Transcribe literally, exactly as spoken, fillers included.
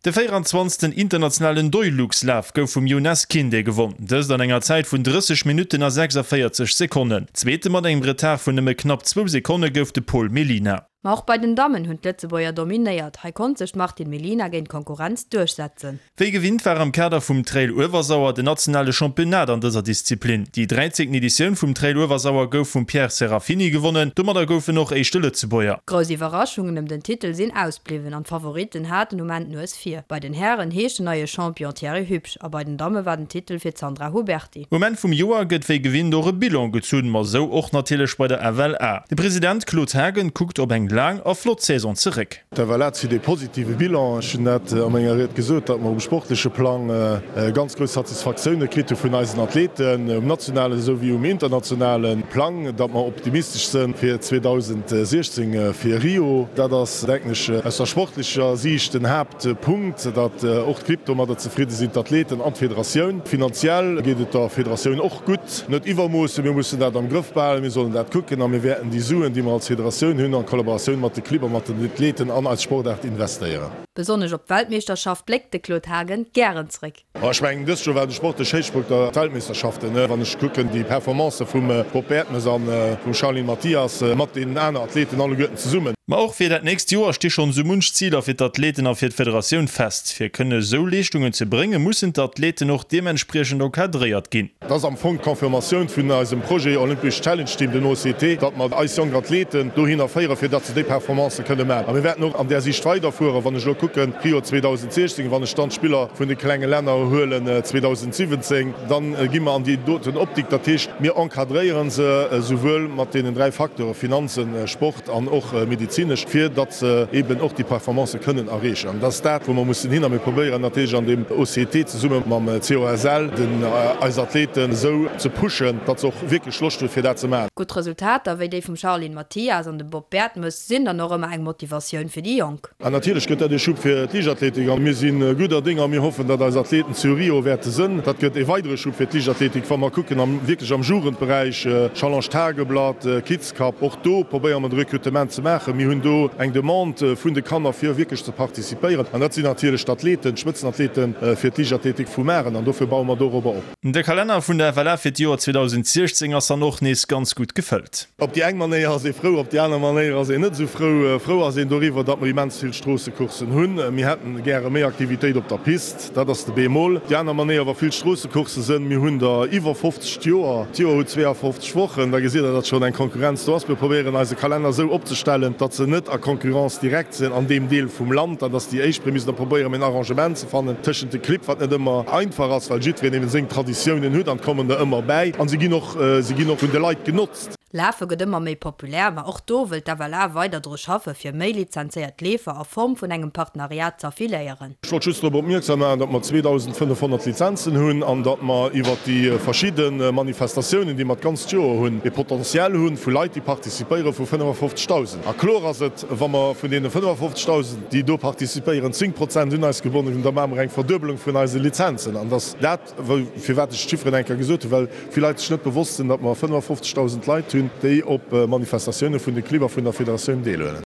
Der vierundzwanzigsten internationalen Doilux-Lauf gouf vum Jonas Kinde gewonnen. Das an enger Zeit vun dreißig Minuten a sechsundvierzig Sekunden. Zweite mat eng Retard vun nemme knapp zwei Sekunden gouf de Paul Melina. Auch bei den Damen hunn Letzebäuer dominiert. Hei kon sech macht den Melina gegen Konkurrenz durchsetzen. Wéi gewinnt war am Kader vum Trail Uewersauer de nationale Championat an dieser Disziplin. Die dreizehnte Edition vum Trail Uewersauer gouf vum Pierre Serafini gewonnen, dummer der goufe noch eich Letzebäuer. Grosse Überraschungen um den Titel sinn ausbliwen an Favoriten haten moment nur es vier. Bei den Herren heesche neue Champion Thierry Hübsch, a bei den Damen war den Titel fir Sandra Huberti. Moment vum Joar gëtt wéi gewinn dore Billon gezuden mar so och natilech bei der Avel A. De Präsident Claude Hagen guckt op eng lang a Flotsaison zurück. Der war zu de positive Bilan net am engerret gesot, dat man sportliche Plan äh, ganz groß Satisfaktionune krit vun eisen Athleten um nationalen sowie um internationalen Plan, dat man optimistisch sind fir zweitausendsechzehn äh, fir Rio, da das denkensche aus der sportlicher Sicht den habt äh, Punkt, dat och äh, Krypto mat der zufrieden sind Athleten an Föderation. Finanziell geht der Föderation auch gut. Not iwwer muss wir müssen dat am Griff behalten, wir sollen dat gucken, wir werden die Suen, die man als Föderation hun an Kollaboration mat Klipper mat den Athleten an als Sportart investieren. Besonders op Weltmeisterschaft blickt de Claude Hagen gernsrick. Ich mein, das schon de Sportsport der Weltmeisterschaften wann ich gucken die Performance vum äh, Poppertmes an äh, vu Charlie Matthias äh, mat den anderen Athleten alle Götten zu summen. Ma auch fir dat nächste Jahr stich schon so Munschziel auf d Athleten auf fir d Föderation fest. Fir könne so Leistungen ze bringen, mussssen d Athleten noch dementsprechend kadréiert gin. Das am Fond Konfirmation vun als dem Projekt Olympisch Challenge Team den O C T, dat man als junge Athleten do hinfeiere fir dat ze de Performance könne me. Wir werden noch an der sich weiterfuer, wann ich gucken Rio zweitausendsechzehn wann Standspieler vun de kleine Länder höhlen äh, zweitausendsiebzehn, dann äh, gimmer an die doten Optik dat Tisch mir enkadréieren se äh, sowohl mat den drei Faktoren Finanzen, äh, Sport an och äh, medizinisch fir dat ze äh, eben auch die Performance können errechen. Das dat wo man muss hin probieren natürlich an dem O C T zu summen ma C O S L den äh, als Athleten so zu pushen, dat auch wirklich schluss fir dat ze machen. Gut Resultat aéi déi vum Charlene Matthias an de Bob Bertmes sinn an noch eng Motivationun fir die Jong. An natürlich gëtt de Schub fir Liathletik an mir sinn äh, guter Dinger mir hoffen, dat als Athleten zu Rio werte sinn. Dat gëtt e weitere Schub fir Liathletik Wa man gucken am wirklich am Jugendbereich äh, Challenge Tageblatt, äh, Kidscup och do probieren man Rekrutement ze machen. Mi hunn do eng Demand äh, vun de Kanner fir wirklich zu partizipieren. An dat sind natürlich Athleten, Spitzenathleten äh, fir Liathletik vu Mären an dofir bauen man darüber op. Der Kalender vun der Well fir Joer zweitausendsechzehn ass er noch nees ganz gut gefëllt. Op die eng Manier se froh, op die andere Manier se net so froh äh, froh as doiwwer, dat man immens viel Strassekursen hunn. mir hätten gerne mehr Aktivität op der Pist, dat das de B-Moll. Die andere Manier war viel Strassekurse sind mir hun der iwwer fünfzig Joer zweiundfünfzig Wochen, da gesinn dat schon ein Konkurrenz du hast wir probieren als Kalender so opstellen, dat ze net a Konkurrenz direkt sind an dem Deel vum Land, dat das die Eichpremis der probieren mit Arrangement zu fannen tschen de Clip wat net immer einfach ass, weil Jit se Traditionen hue, dann kommen da immer bei an sie gi noch äh, sie gi noch hun de Leiit genutzt. Lafe gët immer méi populär, ma och do wild der Wall weiter dro schaffe fir méi lizenziert Lefer a Form vun engem Partneriat zerfiléieren. Mirksam, dat man zweitausendfünfhundert Lizenzen hunn an dat man iwwer die verschiedene Manifestationen, die mat ganz Jo hunn e potenziell hunn vu Leiit die partizipéiere vu fünfundfünfzigtausend. A Chlor se wann man vun den fünfundfünfzigtausend, die do partizipéieren zehn Prozent hun als gewonnen hun der Ma eng Verdubelung vun eise Lizenzen. an das dat fir wat Schiffre enker gesot, well vielleicht net bewusst sind, dat man fünfundfünfzigtausend Leiit hunn déi op Manifestationune vun de Kliber vun der Föderation deelen.